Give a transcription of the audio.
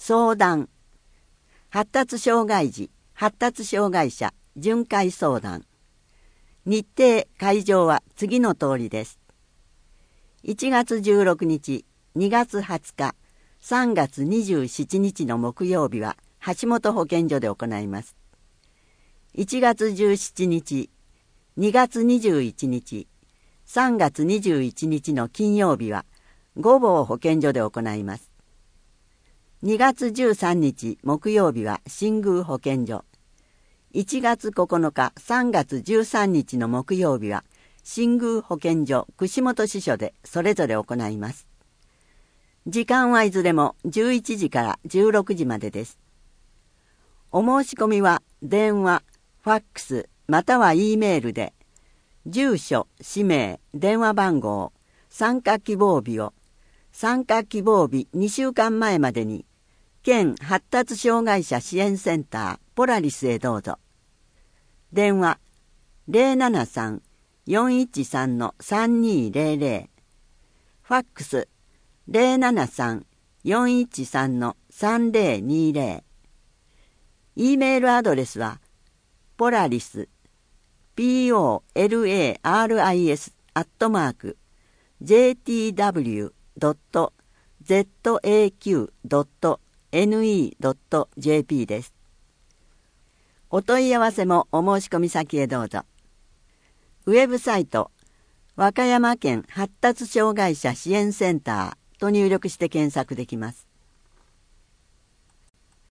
相談、発達障害児、発達障害者、巡回相談。日程、会場は次の通りです。1月16日、2月20日、3月27日の木曜日は橋本保健所で行います。1月17日、2月21日、3月21日の金曜日は御坊保健所で行います。2月13日木曜日は新宮保健所。1月9日、3月13日の木曜日は新宮保健所串本支所でそれぞれ行います。時間はいずれも11時から16時までです。お申し込みは電話、ファックスまたは E メールで住所、氏名、電話番号、参加希望日を参加希望日2週間前までに県発達障害者支援センターポラリスへどうぞ。電話 073-413-3200 ファックス 073-413-3020 E メールアドレスはポラリス POLARIS@jtw.zaq.ne.jp です。お問い合わせもお申し込み先へどうぞ。ウェブサイト和歌山県発達障害者支援センターと入力して検索できます。